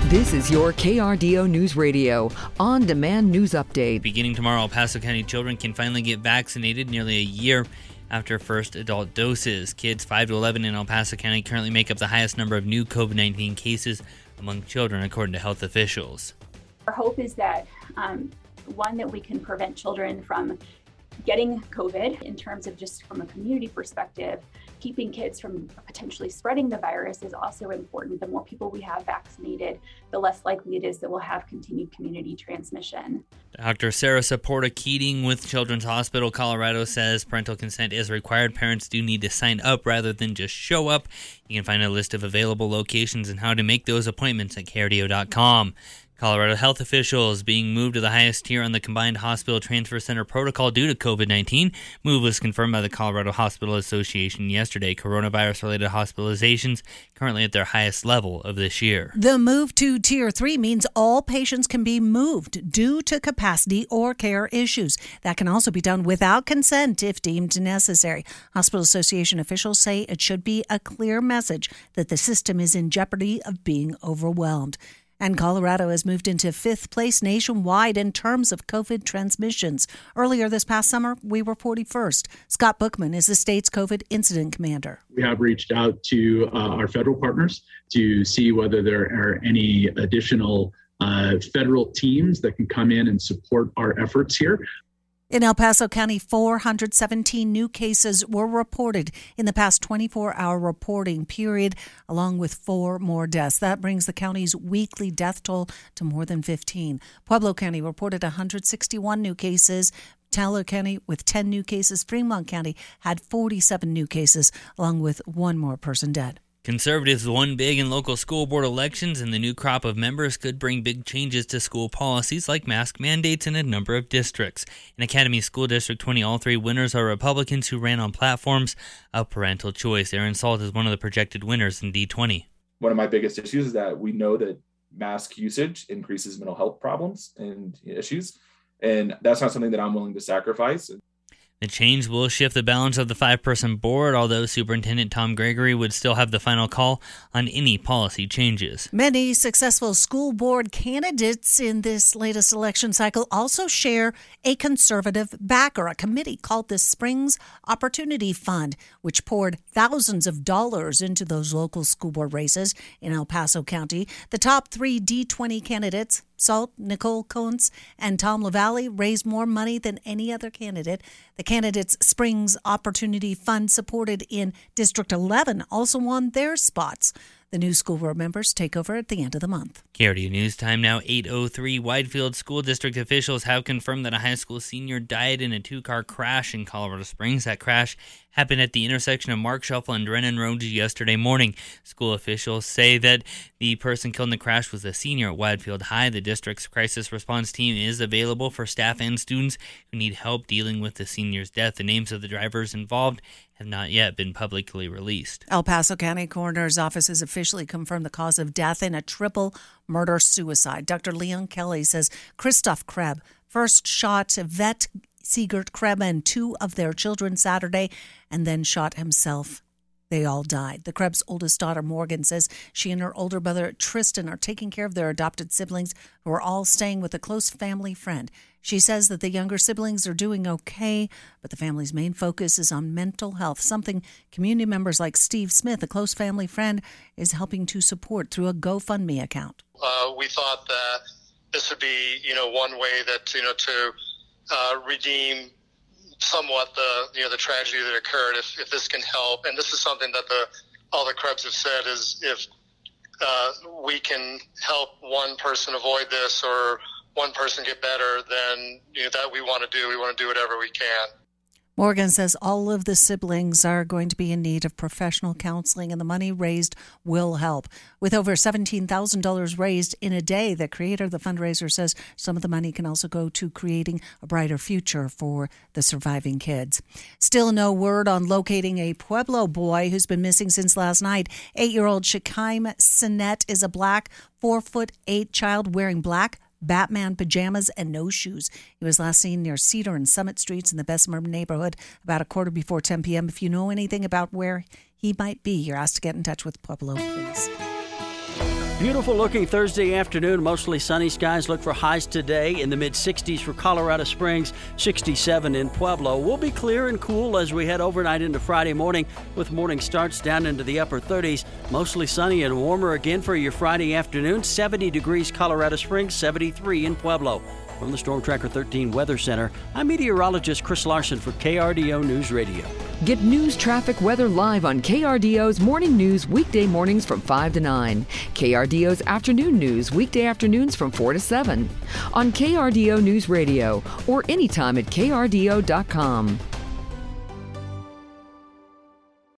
This is your KRDO News Radio on-demand news update. Beginning tomorrow, El Paso County children can finally get vaccinated nearly a year after first adult doses. Kids 5 to 11 in El Paso County currently make up the highest number of new COVID-19 cases among children, according to health officials. Our hope is that, one, that we can prevent children from getting COVID in terms of just from a community perspective. Keeping kids from potentially spreading the virus is also important. The more people we have vaccinated, the less likely it is that we'll have continued community transmission. Dr. Sarah Saporta Keating with Children's Hospital Colorado says parental consent is required. Parents do need to sign up rather than just show up. You can find a list of available locations and how to make those appointments at KRDO.com. Colorado health officials being moved to the highest tier on the Combined Hospital Transfer Center protocol due to COVID-19. Move was confirmed by the Colorado Hospital Association yesterday. Coronavirus-related hospitalizations currently at their highest level of this year. The move to Tier 3 means all patients can be moved due to capacity or care issues. That can also be done without consent if deemed necessary. Hospital Association officials say it should be a clear message that the system is in jeopardy of being overwhelmed. And Colorado has moved into 5th place nationwide in terms of COVID transmissions. Earlier this past summer, we were 41st. Scott Bookman is the state's COVID incident commander. We have reached out to our federal partners to see whether there are any additional federal teams that can come in and support our efforts here. In El Paso County, 417 new cases were reported in the past 24-hour reporting period, along with 4 more deaths. That brings the county's weekly death toll to more than 15. Pueblo County reported 161 new cases. Teller County with 10 new cases. Fremont County had 47 new cases, along with 1 more person dead. Conservatives won big in local school board elections, and the new crop of members could bring big changes to school policies like mask mandates in a number of districts. In Academy School District 20, all 3 winners are Republicans who ran on platforms of parental choice. Aaron Salt is one of the projected winners in D20. One of my biggest issues is that we know that mask usage increases mental health problems and issues, and that's not something that I'm willing to sacrifice. The change will shift the balance of the 5-person board, although Superintendent Tom Gregory would still have the final call on any policy changes. Many successful school board candidates in this latest election cycle also share a conservative backer. A committee called the Springs Opportunity Fund, which poured thousands of dollars into those local school board races in El Paso County. The top 3 D20 candidates, Salt, Nicole Kuntz, and Tom LaValle, raised more money than any other candidate. The candidates' Springs Opportunity Fund, supported in District 11, also won their spots. The new school board members take over at the end of the month. KRDO News Time now 8:03. Whitefield School District officials have confirmed that a high school senior died in a 2-car crash in Colorado Springs. That crash happened at the intersection of Mark Shuffle and Drennan Roads yesterday morning. School officials say that the person killed in the crash was a senior at Whitefield High. The district's crisis response team is available for staff and students who need help dealing with the senior's death. The names of the drivers involved have not yet been publicly released. El Paso County Coroner's Office has officially confirmed the cause of death in a triple murder-suicide. Dr. Leon Kelly says Christoph Krebs first shot Yvette Siegert Krebs and 2 of their children Saturday, and then shot himself. They all died. The Krebs' oldest daughter, Morgan, says she and her older brother, Tristan, are taking care of their adopted siblings who are all staying with a close family friend. She says that the younger siblings are doing okay, but the family's main focus is on mental health, something community members like Steve Smith, a close family friend, is helping to support through a GoFundMe account. We thought that this would be, one way that, to redeem somewhat the tragedy that occurred, if this can help. And this is something that all the Krebs have said is if we can help one person avoid this or one person get better, then that we want to do whatever we can. Morgan says all of the siblings are going to be in need of professional counseling, and the money raised will help. With over $17,000 raised in a day, the creator of the fundraiser says some of the money can also go to creating a brighter future for the surviving kids. Still no word on locating a Pueblo boy who's been missing since last night. 8-year-old Shakaim Sinet is a black 4'8" child wearing black Batman pajamas and no shoes. He was last seen near Cedar and Summit Streets in the Bessemer neighborhood about a quarter before 10 p.m. If you know anything about where he might be, you're asked to get in touch with Pueblo Police. Beautiful looking Thursday afternoon, mostly sunny skies. Look for highs today in the mid-60s for Colorado Springs, 67 in Pueblo. We'll be clear and cool as we head overnight into Friday morning with morning starts down into the upper 30s. Mostly sunny and warmer again for your Friday afternoon, 70 degrees Colorado Springs, 73 in Pueblo. From the Storm Tracker 13 Weather Center, I'm meteorologist Chris Larson for KRDO News Radio. Get news, traffic, weather live on KRDO's Morning News weekday mornings from 5 to 9. KRDO's Afternoon News weekday afternoons from 4 to 7. On KRDO News Radio or anytime at krdo.com.